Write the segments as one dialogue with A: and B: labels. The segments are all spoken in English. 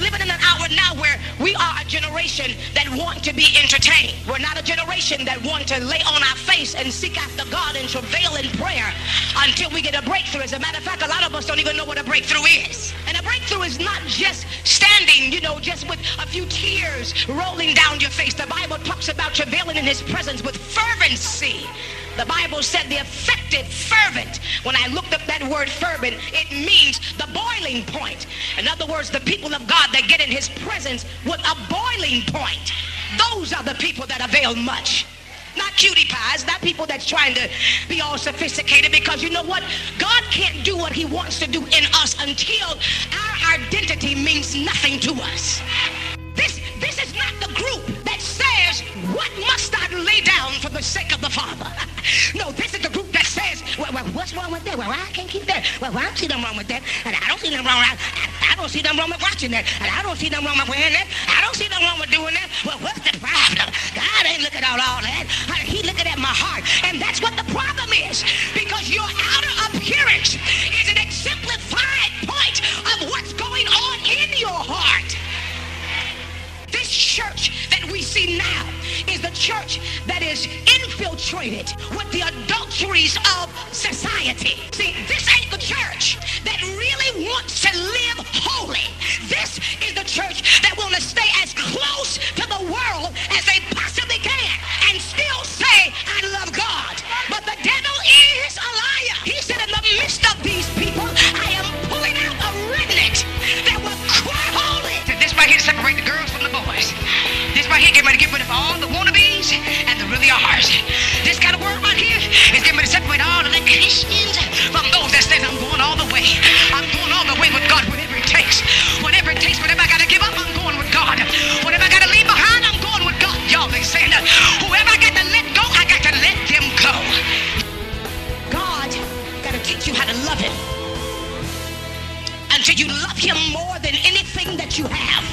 A: living in an hour now where we are a generation that want to be entertained. We're not a generation that want to lay on our face and seek after God and travail in prayer until we get a breakthrough. As a matter of fact, a lot of us don't even know what a breakthrough is. And a breakthrough is not just standing, just with a few tears rolling down your face. The Bible talks about travailing in his presence with fervency. The Bible said the effective fervent. When I looked up that word fervent, it means the boiling point. In other words, the people of God that get in his presence with a boiling point. Those are the people that avail much. Not cutie pies, not people that's trying to be all sophisticated, because you know what? God can't do what he wants to do in us until our identity means nothing to us. This is not the group that says, what must I lay down for the sake of the Father? No, this is the group that says, well, what's wrong with that? Well, I can't keep that. Well, I don't see nothing wrong with that. And I don't see nothing wrong. I don't see nothing wrong with watching that. And I don't see nothing wrong with wearing that. I don't see nothing wrong with doing that. Well, what's the problem? God ain't looking at all that. He looking at my heart. And that's what the problem is. Because your outer appearance is an exemplified point of what's going on in your heart. This church that we see now is the church that is infiltrated with the adulteries of society. See, this ain't the church that really wants to live holy. This is the church that want to stay as close to the world as they possibly can and still say, I love God. But the devil is a liar. He said, in the midst of these people, I am pulling out a remnant that will cry holy. This right here to separate the girls from the boys. This right here getting ready to get rid of all the wannabes and the really ours. This kind of word right here is getting ready to separate all the Christians from those that says, I'm going all the way. I'm going all the way with God, whatever it takes. Whatever it takes, whatever I got to give up, I'm going with God. Whatever I got to leave behind, I'm going with God. Y'all ain't saying that. Whoever I got to let go, I got to let them go. God got to teach you how to love him until you love him more than anything that you have.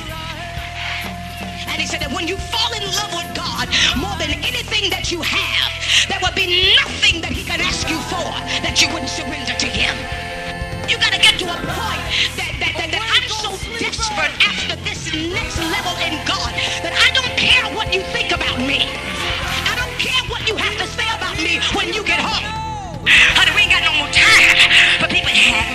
A: And he said that when you fall in love with God more than anything that you have, there will be nothing that he can ask you for that you wouldn't surrender to him. You got to get to a point that I'm so desperate after this next level in God that I don't care what you think about me. I don't care what you have to say about me when you get home. Honey, we ain't got no more time for people.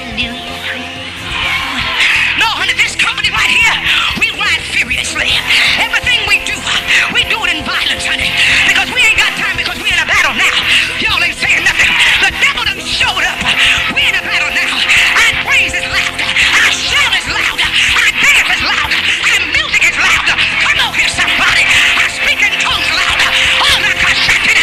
A: No, honey, this company right here, we ride furiously. Everything we do it in violence, honey. Because we ain't got time, because we're in a battle now. Y'all ain't saying nothing. The devil done showed up. We're in a battle now. Our praise is louder. Our shout is louder. Our dance is louder. Our music is louder. Come on here, somebody. I speak in tongues louder. Oh, my gosh.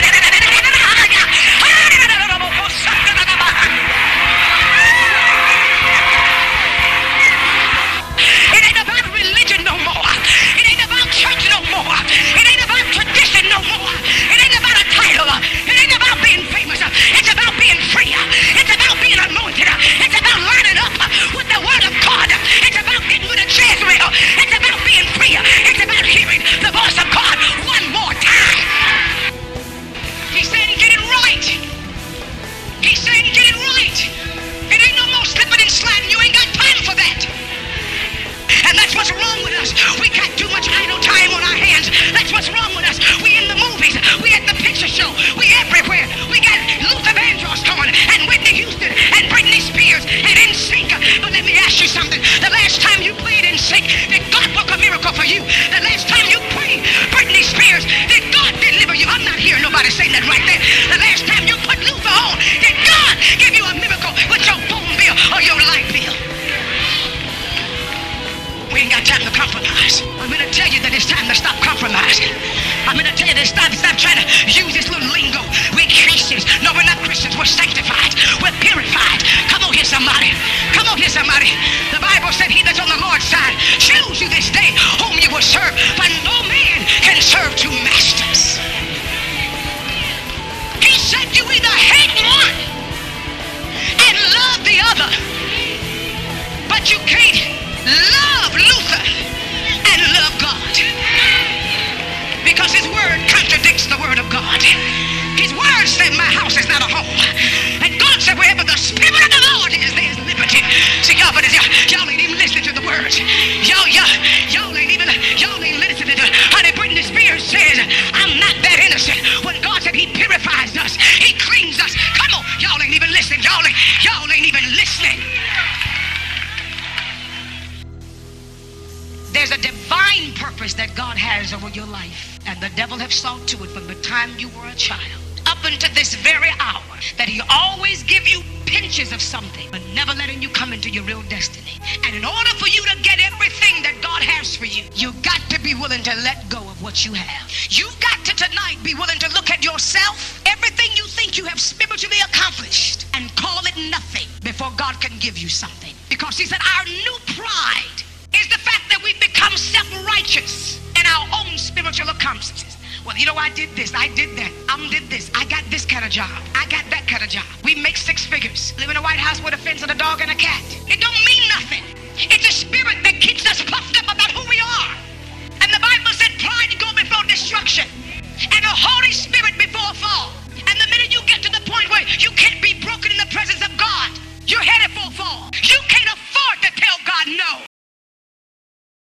A: It ain't about religion no more. It ain't about church no more. It ain't about tradition no more. It ain't about a title. It ain't about being famous. It's about being free. It's about being anointed. It's about lining up with the word of God. It's about getting rid of Jezreel. It's about being free. It's about hearing the voice of God one more time. He said, get it right. He said, get it right. It ain't no more slipping and sliding. You ain't got time for that. And that's what's wrong with us. We got too much idle time on our hands. That's what's wrong with us. We in the movies. We at the picture show. We everywhere. We got Luther Vandross coming and Whitney Houston and Britney Spears and NSYNC. But let me ask you something. The last time you played NSYNC, did God work a miracle for you? The last time you prayed Britney Spears, did God deliver you? I'm not hearing nobody saying that right there. The last time you put Luther on, did God give you a miracle with your phone bill or your light bill? We ain't got time to compromise. I'm going to tell you that it's time to stop compromising. I'm going to tell you that stop trying to use this little lingo. We're Christians. No, we're not Christians. We're sanctified. We're purified. Come on here, somebody. Come on here, somebody. The Bible said he that's on the Lord's side, choose you this day whom you will serve. But no man can serve two masters. He said you either hate one and love the other. But you can't love Luther and love God, because his word contradicts the word of God. His word said my house is not a home, and God said wherever the Spirit of the Lord is, there's liberty. See, y'all ain't even listening to the words. Y'all purpose that God has over your life. And the devil have sought to it from the time you were a child up until this very hour, that he always give you pinches of something, but never letting you come into your real destiny. And in order for you to get everything that God has for you, you got to be willing to let go of what you have. You've got to tonight be willing to look at yourself, everything you think you have spiritually accomplished, and call it nothing before God can give you something. Because he said our new pride is the fact that we've become self-righteous in our own spiritual accomplishments. Well, you know, I did this, I did that, did this, I got this kind of job, I got that kind of job. We make 6 figures, live in a White House with a fence and a dog and a cat. It don't